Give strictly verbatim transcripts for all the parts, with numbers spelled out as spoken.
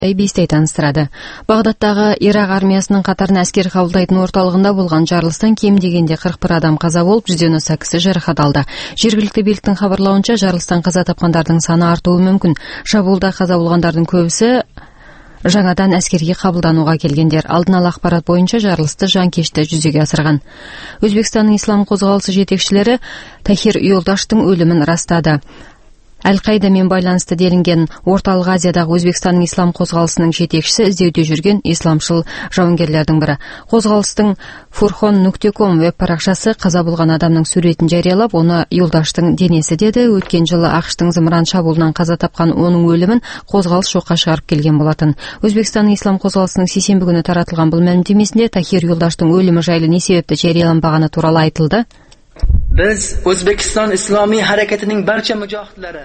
эй би си таныстырады. Бағдаттағы Ирак армиясының қатарына әскер қабылдайтын орталығында болған жарылыстан кем дегенде қырық бір адам қаза болып, жүзден аса кісі жарақат алды. Жергілікті биліктің хабарлауынша, жарылыстан қаза тапқандардың саны артуы мүмкін. Шабуылда қаза болғандардың көбісі жаңадан әскерге қабылдануға келгендер. Алдын ала ақпарат бойынша жарылысты жанкешті жүзеге асырған. Өзбекстанның ислам қозғалысы жетекшілері Тахир Юлдаштың өлімін растады. Әл-Қайдамен байланысты делінген. Орталық Азиядағы Өзбекстанның ислам қозғалысының жетекшісі іздеуде жүрген исламшыл жауынгерлердің бірі. Қозғалыстың фурхон нүкте ком веб-парақшасы қаза болған адамның суретін жариялап, оны Юлдаштың денесі деді. Өткен жылы ақш-тың зымыран шабуылынан қаза тапқан оның өлімін қозғалыс жоққа шығарып келген болатын. Өзбекстанның ислам қозғалысының сейсенбі күні таратылған бұл мәлімдемесінде Тахир Юлдаштың өлімі жайлы не себепті жарияланбағаны туралы айтылды. Biz O'zbekiston islomiy harakatining barcha mujohidlari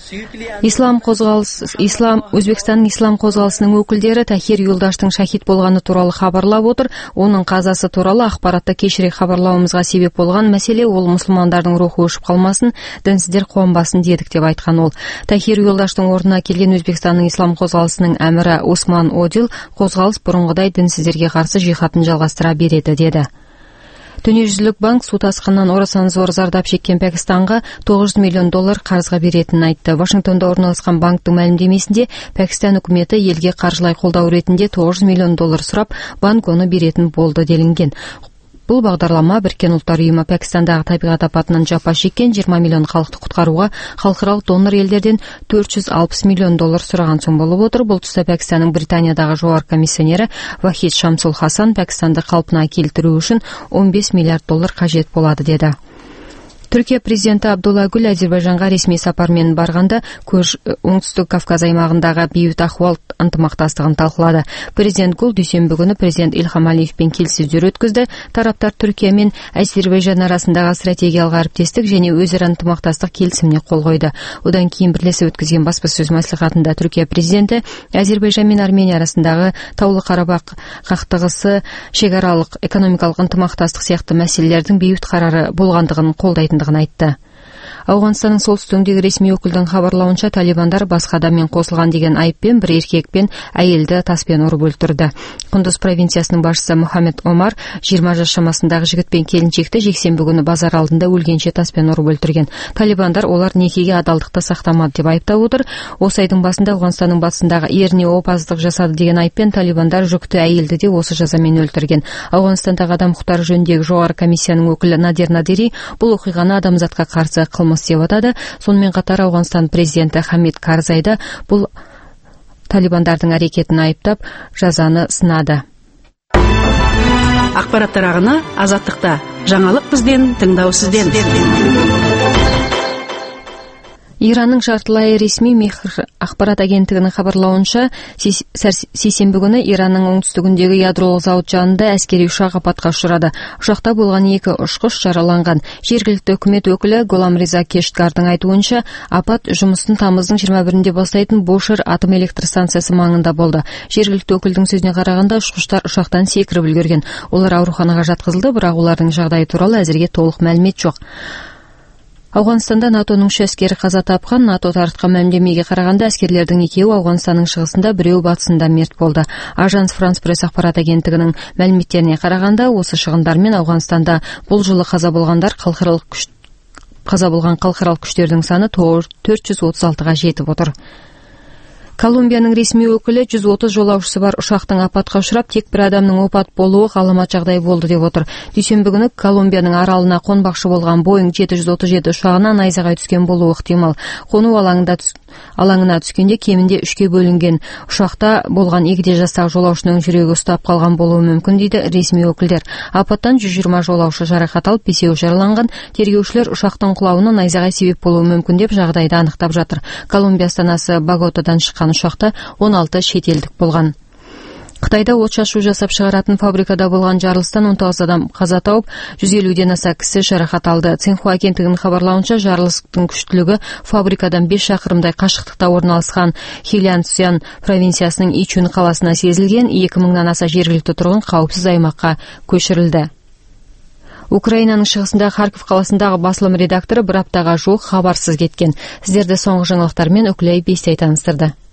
Ислам қозғалысы, ислам Өзбекстанның ислам қозғалысының өкілдері Тахир Юлдаштың шахид болғаны туралы хабарлап отыр. Оның қазасы туралы ақпаратты кешірек хабарлауымызға себеп болған мәселе ол мұсылмандардың рухы өшіп қалмасын, дінсіздер қуанбасын дедік деп айтқан ол. Тахир Юлдаштың орнына келген Өзбекстанның ислам қозғалысының әмірі Осман Одил қозғалыс бұрынғыдай дінсіздерге қарсы жихатын жалғастыра береді деді. Дүниежүзілік банк су тасқынынан орасан зор зардап шеккен Пәкістанға тоғыз жүз миллион доллар қарызға беретінін айтты. Вашингтонда орналасқан банктың мәлімдемесінде Пәкістан үкіметі елге қаржылай қолдау ретінде тоғыз жүз миллион доллар сұрап, банк оны беретін болды делінген. Бұл бағдарлама Біріккен ұлттар ұйымы Пәкістандағы табиғат апатынан жапа шеккен жиырма миллион халықты құтқаруға халықаралық донор елдерден төрт жүз алпыс миллион доллар сұраған соң болып отыр. Бұл тұста Пәкістанның Британиядағы жоғарғы комиссионері Вахид Шамсул Хасан Пәкістанды қалпына келтіру үшін он бес миллиард доллар қажет болады деді. Түркия президенті Абдулла Гүл Әзербайжанға ресми сапармен барғанда көш оңтүстік Кавказ аймағындағы бейбіт ахуал ынтымақтастығын талқылады. Президент Гүл дүйсенбі күні президент Ильхам Алиевпен келіссөздер өткізді. Тараптар Түркия мен Әзербайжан арасындағы стратегиялық әріптестік және өзара ынтымақтастық келісіміне қол қойды. Одан кейін бірлесіп өткізген баспасөз мәслихатында Түркия президенті Әзербайжан мен Армения арасындағы Таулы Қарабақ қақтығысы, шекаралық экономикалық ынтымақтастық сияқты мәселелердің бейбіт қарары болғандығын қолдайтын айтты. Ауғанстанның солтүстігіндегі ресми өкілдің хабарлауынша талибандар басқа адаммен қосылған деген айыппен бір еркек пен әйелді таспен ұрып өлтірді. Құндыз провинциясының басшысы Мухаммед Омар жиырма жас шамасындағы жігіт пен келіншекті жексенбі күні базар алдында өлгенше таспен ұрып өлтірген. Талибандар олар некеге адалдықты сақтамады деп айыптап отыр. Осы айдың басында Ауғанстанның батысындағы еріне опасыздық жасады деген айыппен талибандар жүкті әйелді де осы жазамен өлтірген. Ауғанстандағы адам құқықтары жөніндегі жоғары комиссияның өкілі Надир Надири бұл оқиғаны адамзатқа қарсы қылмыс деп атады. Сонымен қатар Ауғанстан президенті Хамид Карзайда бұл талибандардың әрекетін айыптап, жазаны сынады. Ақпараттар ағыны Азаттықта. Жаңалық бізден, тыңдау сізден. Иранның жартылай ресми Мехр ақпарат агенттігінің хабарлауынша, сейсенбі күні Иранның оңтүстігіндегі ядролық зауыт жанында әскери ұшақ апатқа ұшырады. Ұшақта болған екі ұшқыш жараланған. Жергілікті үкімет өкілі Голам Риза Кештгардың айтуынша, апат жұмысын тамыздың жиырма бірінде бастайтын Бошер атом электр станциясы маңында болды. Жергілікті өкілдің сөзіне қарағанда, ұшқыштар ұшақтан секіріп үлгерген. Олар ауруханаға жатқызылды, бірақ олардың жағдайы туралы әзірге толық мәлімет жоқ. Ауғанстанда НАТОның үш әскері қаза тапқан. НАТО таратқан мәлімдемеге қарағанда әскерлердің екеуі Ауғанстанның шығысында, біреуі батысында мерт болды. Ажанс Франс Пресс ақпарат агенттігінің мәліметтеріне қарағанда, осы шығындармен Ауғанстанда бұл жылы қаза болғандар халықаралық күш қаза болған халықаралық күштердің саны төрт жүз отыз алтыға жетіп отыр. Колумбияның ресми өкілі жүз отыз жолаушысы бар ұшақтың апатқа ұшырап, тек бір адамның опат болуы ғаламат жағдай болды деп отыр. Дүйсенбі күні Колумбияның аралына қонбақшы болған Боинг жеті жүз отыз жеті ұшағына найзағай түскен болуы ықтимал. Қону алаңында алаңына түскенде кемінде үшке бөлінген ұшақта болған егде жастағы жолаушының жүрегі ұстап қалған болуы мүмкін дейді ресми өкілдер. Апаттан жүз жиырма жолаушы жарақат алып, бесеуі жараланған. Тергеушілер ұшақтың құлауына найзағай себеп болуы мүмкін деп жағдайды анықтап жатыр. Колумбия астанасы Боготадан шыққан ұшақта он алты шетелдік болған. Қытайда отшашу жасап шығаратын фабрикада болған жарылыстан он тоғыз адам қаза тауып, жүз елуден аса кісі жарақат алды. Цинхуа агенттігінің хабарлауынша, жарылыстың күштілігі фабрикадан бес шақырымдай қашықтықта орналасқан Хилянцзян провинциясының Ичун қаласына сезілген. екі мыңнан аса жергілікті тұрғын қауіпсіз аймаққа көшірілді. Украинаның шығысында Харков қаласындағы басылым редакторы бір аптаға жуық хабарсыз кеткен. Сіздерді соңғы жаңалықтармен Үкілей Бестей таныстырды.